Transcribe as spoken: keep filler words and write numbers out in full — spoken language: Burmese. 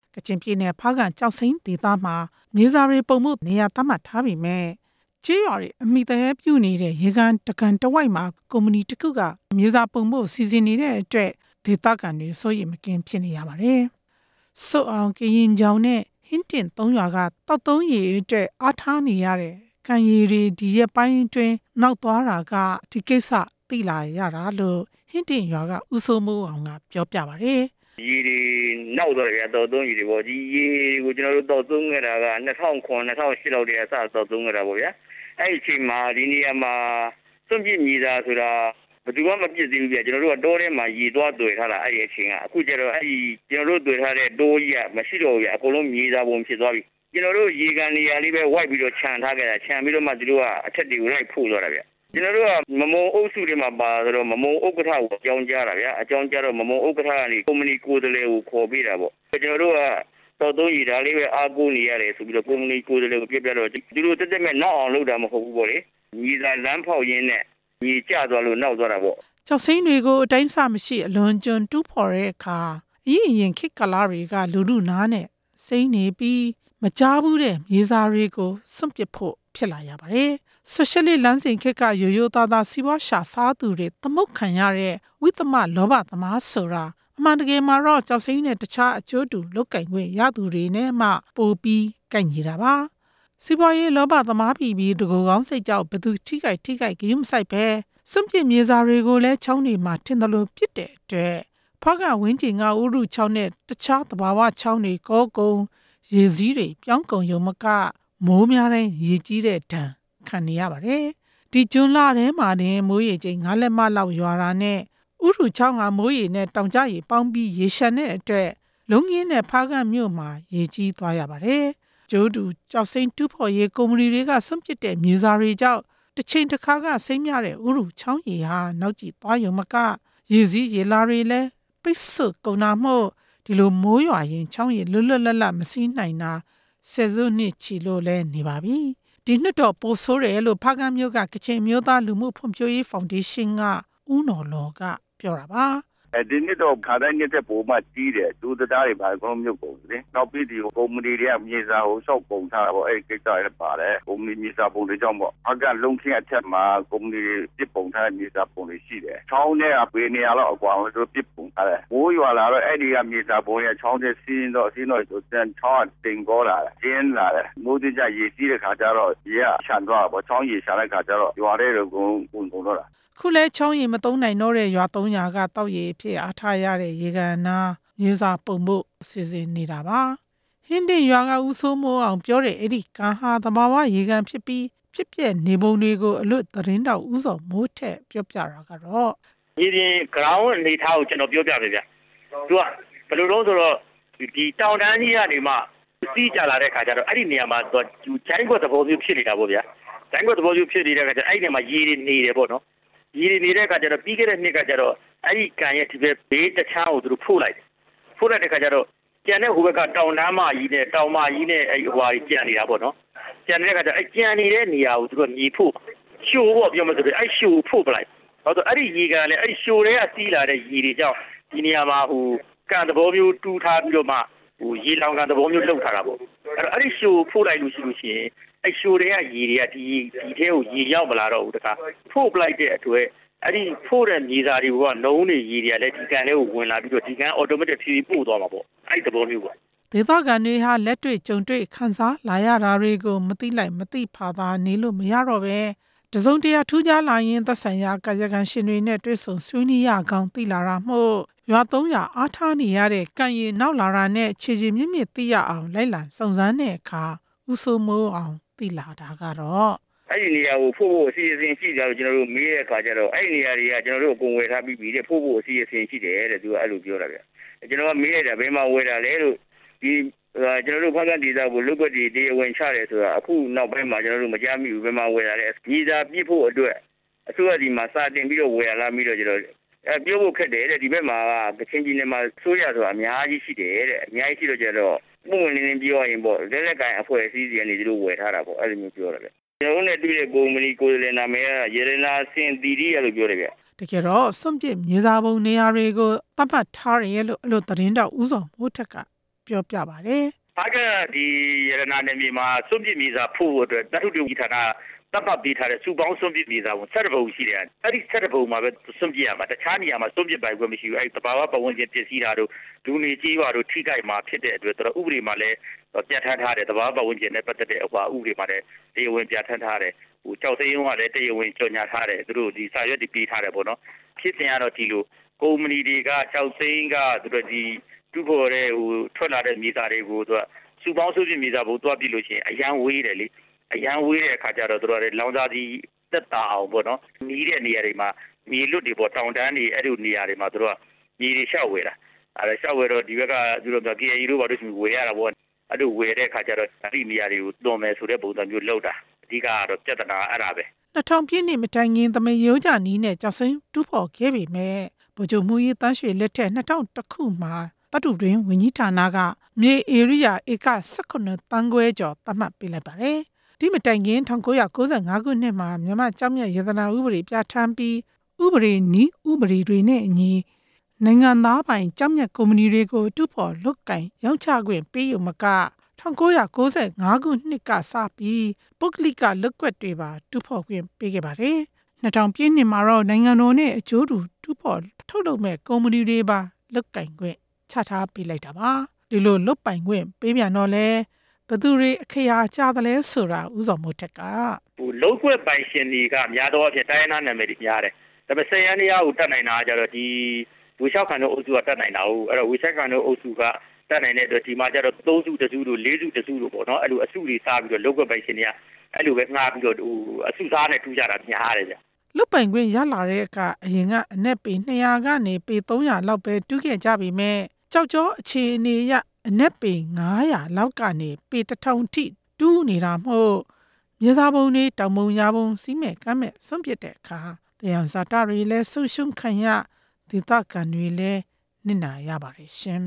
ကချင်ပြည်နယ်ဖားကန့်ကျောက်စိမ်းဒေသမှာမြေစာတွေပုံမှုနေရာသတ်မှတ်ထားပြီမဲ့ကျေးရွာတွေအမိတရပြုနေတဲ့ရေကန်တကန်တဝိုက်မှာကုမ္ပဏီတစ်ခုကမြေစာပုံမှုစီစဉ်နေတဲ့အတွက်ဒေသခံတွေစိုးရိမ်မကင်းဖြစ်နေရပါတယ်။စွတ်အောင်ကရင်ကြောင်နဲ့ဟင်းတင်သုံးရွာကတောက်သုံးရေအတွက်အားထားနေရတဲ့ကံရည်တွေဒီရက်ပိုင်းအတွင်းနောက်သွားတာကဒီကိစ္စသိလာရတာလို့ဟင်းတင်ရွာကဦးစိုးမိုးအောင်ကပြောပြပါတယ်။ရေတွေနောက်တော့ရတော့သုံးရေတွေပေါ့ဒီရေကိုကျွန်တော်တို့တော့သုံးခဲ့တာက၂၀၀၇ ၂၀၀၈လောက်တည်းအစတော့သုံးခဲ့တာပေါ့ဗျာ။အဲ့ဒီအချိန်မှာဒီနေရာမှာစွန့်ပစ်မြေစာဆိုတာဘယ်သူမှမပြစ်သေးဘူးဗျကျွန်တော်တို့ကတိုးထဲမှာရေသွားတွေ့ထားတာအဲ့ဒီအချိန်ကအခုကျတော့အဲ့ဒီကျွန်တော်တို့တွေ့ထားတဲ့တိုးကြီးကမရှိတော့ဘူးဗျအကုန်လုံးမြေစာပုံဖြစ်သွားပြီကျွန်တော်တို့ရေကန်နေရာလေးပဲဝိုက်ပြီးတော့ခြံထားခဲ့တာခြံပြီးတော့မှသူတို့ကအထက်တွေကိုလိုက်ဖို့သွားတာဗျကျွန်တော်တို့ကမမုံအုပ်စုတွေမှာပါဆိုတော့မမုံဥက္ကဋ္ဌကိုအကြောင်းကြားတာဗျအကြောင်းကြားတော့မမုံဥက္ကဋ္ဌကနေကုမ္ပဏီကိုယ်စားလှယ်ကိုခေါ်ပေးတာပေါ့ကျွန်တော်တို့ကတော့သုံးရတာလေးပဲအားကိုးနေရတယ်ဆိုပြီးတော့ကုမ္ပဏီကိုယ်စားလှယ်ကိုပြပြတော့သူတို့တက်တက်မဲ့နောက်အောင်လုပ်တာမဟုတ်ဘူးပေါ့လေမြေစာလမ်းဖောက်ရင်းနဲ့မြေကျသွားလို့နောက်သွားတာပေါ့ကျောက်စိမ်းတွေကိုအတိုင်းအဆမရှိအလွန်ကျွံတူးဖော်တဲ့အခါအရင်ရင်ခစ်ကလာတွေကလူလူနာနဲ့စိမ့်နေပြီးမကြားဘူးတဲ့မြေစာတွေကိုစွန့်ပစ်ဖို့ဖြစ်လာရပါတယ်။ဆိုရှယ်လစ်လမ်းစဉ်ခက်ကရိုးရိုးသားသားစီးပွားရှာစားသူတွေသမုတ်ခံရတဲ့ဝိသမလောဘသမားဆိုတာအမှန်တကယ်မှာတော့ကျောက်စိမ်းနဲ့တခြားအကျိုးတူလုပ်ကင်ခွင့်ရသူတွေနဲ့မှပိုပြီးကန့်ညီတာပါ။စီးပွားရေးလောဘသမားပြည်ပြီးတကူကောင်းစိတ်ကြောက်ဘသူထိခိုက်ထိခိုက်ကြုံမဆိုင်ပဲစွန့်ပစ်မြေစာတွေကိုလည်းချောင်းတွေမှာထင်တယ်လို့ပြစ်တဲ့အတွက်ဖားကဝင်းကျင်ကဥရုချောင်းနဲ့တခြားသဘာဝချောင်းတွေကောကုံရေစည်းတွေပြောင်းကုန်ရုံမကမိုးများတိုင်းရေကြီးတဲ့ဒဏ်ခံနေရပါတယ်။ဒီကျွန်းလာထဲမှာတင်မိုးရေချိန်ငါးလက်မလောက်ရွာတာနဲ့ဥရုချောင်းကမိုးရေနဲ့တောင်ကျရေပေါင်းပြီးရေရှမ်းတဲ့အတွက်လုံရင်းနဲ့ဖားကန့်မြို့မှာရေကြီးသွားရပါတယ်။ကျိုးတူကျောက်စိမ်းတူးဖော်ရေးကုမ္ပဏီတွေကစွန့်ပစ်တဲ့မြေစာတွေကြောင့်တစ်ချိန်တစ်ခါကစိမ့်မြတဲ့ဥရုချောင်းရေဟာနောက်ကျသွားရုံမကရေစည်းရေလာတွေလည်းပိတ်ဆို့ကုန်တာမို့ဒီလိုမိုးရွာရင်ချောင်းရေလွတ်လွတ်လပ်လပ်မစီးနိုင်တာဆယ်စုနှစ်ချီလို့လဲနေပါပြီဒီနှစ်တော့ပိုဆိုးတယ်လို့ဖားကန့်မြို့ကကချင်မျိုးသားလူမှုဖွံ့ဖြိုးရေးဖောင်ဒေးရှင်းကဦးနော်လော်ကပြောတာပါဒီနှစ်တော့ခါတိုင်းနှစ်ပုံမှကြီးတယ်ဒူးသားတွေပါအကုန်မြုပ်ကုန်တယ်နောက်ပြီးဒီကုမ္ပဏီတွေကမြေစာကိုစောက်ပုံထားတာပေါ့အဲ့ဒီကိစ္စရပါတယ်ကုမ္ပဏီမြေစာပုံတွေကြောင့်ပေါ့အကလုံခင်းအထက်မှာကုမ္ပဏီပြစ်ပုံထားတဲ့မြေစာပုံတွေရှိတယ်ချောင်းနဲ့ပေနေရတော့အကွာဆိုပြစ်ပုံထားတယ်ဘိုးရွာလာတော့အဲ့ဒီကမြေစာပုံရဲ့ချောင်းတဲ့စီးရင်တော့စီးတော့ဆိုတန်ချောင်းတင်ကောလာတယ်ကျင်းလာတယ်မိုးတိကျရေစီးတဲ့ခါကျတော့ရေကရှန်သွားပေါ့ချောင်းရေရှာတဲ့ခါကျတော့ရွာတဲ့ကုန်းကုန်းကုန်တော့တာခုလဲချောင်းရီမသုံးနိုင်တော့တဲ့ရွာသုံးရာကတောက်ရီဖြစ်အားထားရတဲ့ရေကန်နာရေစာပုံဖို့စီစဉ်နေတာပါဟင်းတင်ရွာကဦးစိုးမိုးအောင်ပြောတဲ့အဲ့ဒီကန်ဟာသဘာဝရေကန်ဖြစ်ပြီးဖြစ်ပြနေပုံတွေကိုအလွတ်သတင်းတောက်ဦးစောမိုးထက်ပြောပြတာကတော့ဒီပြင် ground အနေထားကိုကျွန်တော်ပြောပြပေးဗျသူကဘယ်လိုလုပ်ဆိုတော့ဒီတောင်တန်းကြီးကနေမှစီးကြလာတဲ့ခါကျတော့အဲ့ဒီနေရာမှာသူချိုင်းခွက်သဘောမျိုးဖြစ်နေတာပေါ့ဗျာချိုင်းခွက်သဘောမျိုးဖြစ်နေတဲ့ခါကျအဲ့ဒီနေရာမှာရေတွေနေတယ်ပေါ့နော်ရေနေတဲ့အခါကျတော့ပြီးခဲ့တဲ့နှစ်ကကျတော့အဲ့ဒီကန်ရဲ့ဒီဘက်ဘေးတခြားကိုသူတို့ဖို့လိုက်တယ်ဖို့လိုက်တဲ့အခါကျတော့ကျန်တဲ့ဟိုဘက်ကတောင်တန်းမကြီးနဲ့တောင်မကြီးနဲ့အဲ့ဟိုဟာကြီးကျန်နေတာပေါ့နော်ကျန်တဲ့အခါကျအဲ့ကျန်နေတဲ့နေရာကိုသူတို့မြေဖို့ရှိုးပေါ့ပြောမှဆိုပြီးအဲ့ရှိုးဖို့ပလိုက်ဟုတ်တော့အဲ့ဒီရေကန်လည်းအဲ့ရှိုးတွေကစီးလာတဲ့ရေတွေကြောင့်ဒီနေရာမှာဟိုကန်သဘောမျိုးတူးထားပြီးတော့မှဟိုရေလောင်ကန်သဘောမျိုးလှုပ်ထားတာပေါ့အဲ့တော့အဲ့ဒီရှိုးဖို့လိုက်လို့ရှိလို့ရှိရင်အဲ့ရှိုးတွေကရေတွေကဒီဒီထဲကိုရေရောက်မလာတော့ဘူးတခါဖို့ပလိုက်တဲ့အတွက်အဲ့ဒီဖို့တဲ့မြေစာတွေကနှုံးနေရေတွေကလည်းဒီကန်လေးကိုဝင်လာပြီးတော့ဒီကန် automatic ဖြည်းဖြည်းပို့သွားမှာပေါ့အဲ့ဒီသဘောမျိုးပေါ့ဒေသခံတွေဟာလက်တွေ့ကြုံတွေ့ခန်းစားလာရတာတွေကိုမသိလိုက်မသိဖာသာနေလို့မရတော့ပဲတစုံတရာထူးခြားလာရင်သက်ဆိုင်ရာကာယကံရှင်တွေနဲ့တွေ့ဆုံဆွေးနွေးရကောင်းသိလာတာမို့ရွာသုံးရာအားထားနေရတဲ့ကံရည်နောက်လာတာနဲ့ခြေချေမြင့်မြင့်သိရအောင်လိုက်လံစုံစမ်းတဲ့အခါဦးစိုးမိုးအောင်သိလာတာကတော့အဲ့ဒီနေရာကိုဖို့ဖို့အစီအစဉ်ရှိကြလို့ကျွန်တော်တို့မေးတဲ့အခါကျတော့အဲ့ဒီနေရာတွေကကျွန်တော်တို့အကုန်ဝယ်ထားပြီးပြီတဲ့ဖို့ဖို့အစီအစဉ်ရှိတယ်တဲ့သူကအဲ့လိုပြောတာဗျကျွန်တော်ကမေးလိုက်တာဘယ်မှာဝယ်တာလဲလို့ဒီကျွန်တော်တို့ဖားကန့်ဒေသကိုလုတ်ွက်တွေတရားဝင်ချတယ်ဆိုတာအခုနောက်ပိုင်းမှာကျွန်တော်တို့မကြားမိဘူးဘယ်မှာဝယ်တာလဲညီသာပြစ်ဖို့အတွက်အစိုးရဒီမှာစာတင်ပြီးတော့ဝယ်ရလာပြီးတော့ကျွန်တော်အဲပြောဖို့ခက်တယ်တဲ့ဒီဘက်မှာကချင်းပြည်နယ်မှာဆိုရဆိုတာအများကြီးရှိတယ်တဲ့အများကြီးရှိတော့ကျတော့ပုံဝင်နေနေပြောရင်ပေါ့လက်လက်ကန်အဖွဲ့အစည်းတွေကနေသူတို့ဝယ်ထားတာပေါ့အဲ့လိုမျိုးပြောတာဗျကျွန်တော်တို့နဲ့တွေ့တဲ့ကုမ္ပဏီကိုယ်စားလှယ်နာမည်ကရေရနာစင်တီရီရလို့ပြောတယ်ဗျတကယ်တော့စွန့်ပစ်မြေစာပုံနေရာတွေကိုတတ်မှတ်ထားရလို့အဲ့လိုသတင်းတောက်ဦးဆောင်မိုးထက်ကပြောပြပါတယ်။ဖားကန့်ဒီရတနာနယ်မြေမှာစွန့်ပစ်မြေစာဖို့အတွက်တထုတူဌာနသတ်မှတ်ပေးထားတဲ့စုပေါင်းစွန့်ပစ်မြေစာကိုဆက်တပုံရှိတယ်။အဲ့ဒီဆက်တပုံမှာပဲစွန့်ပစ်ရမှာတခြားနေရာမှာစွန့်ပစ်ပိုင်ခွင့်မရှိဘူး။အဲ့ဒီတဘာဝပတ်ဝန်းကျင်ပစ္စည်းတာတို့လူနေကြီးရွာတို့ထိခိုက်မှာဖြစ်တဲ့အတွက်တော့ဥပဒေမှာလည်းပြဋ္ဌာန်းထားတယ်တဘာဝပတ်ဝန်းကျင်နဲ့ပတ်သက်တဲ့ဟိုဥပဒေမှာလည်းတရားဝင်ပြဋ္ဌာန်းထားတယ်ဟိုကြောက်သိန်းကလည်းတရားဝင်ကြော်ညာထားတယ်သူတို့ဒီစာရွက်တွေပေးထားတယ်ပေါ့နော်ဖြစ်စဉ်ကတော့ဒီလိုကုမ္ပဏီတွေကကြောက်သိန်းကသူတို့ဒီတူဖို့တဲ့ဟိုထွက်လာတဲ့မြေစာတွေကိုသူကစုပေါင်းစုပြင်မြေစာဘုံတွားပြလို့ရှိရင်အရန်ဝေးတယ်လေအရန်ဝေးတဲ့အခါကျတော့သူတို့ကလောင်စာစီတက်တာအောင်ပေါ့နော်နီးတဲ့နေရာတွေမှာမြေလွတ်တွေပေါ့တောင်တန်းတွေအဲ့လိုနေရာတွေမှာသူတို့ကမြေတွေလျှောက်ဝေးတာအဲ့ဒါလျှောက်ဝေးတော့ဒီဘက်ကသူတို့က K A E တို့ဘာလို့ဝေးရတာပေါ့အဲ့လိုဝေတဲ့အခါကျတော့အဲ့ဒီနေရာတွေကိုတွန်မယ်ဆိုတဲ့ပုံစံမျိုးလောက်တာအဓိကကတော့ပြဿနာအဲ့ဒါပဲနှစ်ထောင်ပြည့်နှစ်မတိုင်ခင်သမရိုးကြနီးနဲ့ကြောက်စိမ်းတူးဖော်ခဲ့ပေမဲ့ဗိုလ်ချုပ်မှုရေးတန်းရွှေလက်ထက်နှစ်ထောင်တစ်ခုမှာတတုတွင်ဝန်ကြီးဌာနကမြေဧရိယာဧက၁၈တန်းခွဲကျော်သတ်မှတ်ပေးလိုက်ပါတယ်ဒီမတိုင်ခင်၁၉၉၅ခုနှစ်မှာမြန်မာကျောက်မျက်ရတနာဥပဒေပြဋ္ဌာန်းပြီးဥပဒေနည်းဥပဒေတွေနဲ့အညီနိုင်ငံသားပိုင်ကျောက်မျက်ကုမ္ပဏီတွေကိုတူးဖော်လုပ်ကိုင်ရောင်းချခွင့်ပေးရုံမက၁၉၉၅ခုနှစ်ကစပြီးပုဂ္ဂလိကလုပ်ကွက်တွေပါတူးဖော်ခွင့်ပေးခဲ့ပါတယ်။နှစ်ထောင်ပြည့်နှစ်မှာတော့နိုင်ငံတော်နဲ့အကျိုးတူတူးဖော်ထုတ်လုပ်မဲ့ကုမ္ပဏီတွေပါလုပ်ကိုင်ခွင့်ချထားပေးလိုက်တာပါ။ဒီလိုလုပ်ပိုင်ခွင့်ပေးပြန်တော့လဲဘသူတွေအခရာကြတယ်လဲဆိုတာဥဆောင်မှုထက်ကဟိုလုပ်ကွက်ပိုင်ရှင်တွေကများသောအားဖြင့်တိုင်းရင်းသားနာမည်တွေများတယ်။ဒါပေမဲ့စရန်နေရာကိုတတ်နိုင်တာကြတော့ဒီဝေရှောက်ခံတို့အုပ်စုကတတ်နိုင်တာဟုတ်အဲ့တော့ဝေရှောက်ခံတို့အုပ်စုကတတ်နိုင်တဲ့အတွက်ဒီမှာကျတော့သုံးစုတစ်စုတို့လေးစုတစ်စုတို့ပေါ့နော်အဲ့လိုအစုတွေစားပြီးတော့လုပ်ကွက်ပိုင်ရှင်တွေကအဲ့လိုပဲငှားပြီးတော့ဟိုအစုစားနဲ့ထူးကြတာများတယ်ဗျလုတ်ပိုင်ခွင့်ရလာတဲ့အခါအရင်ကအနက်ပေနှစ်ရာကနေပေသုံးရာလောက်ပဲတူးခဲ့ကြပြီမဲ့ကြောက်ကြောအခြေအနေရအနက်ပေငါးရာလောက်ကနေပေတစ်ထောင်ထိတူးနေတာမဟုတ်မြေစာပုံတွေတောင်ပုံညာပုံစီးမဲ့ကမ်းမဲ့ဆွန့်ပစ်တဲ့အခါတရားစာတတွေလည်းဆုရှုံခံရဒေသခံတွေလည်းနစ်နာရပါတယ်ရှင်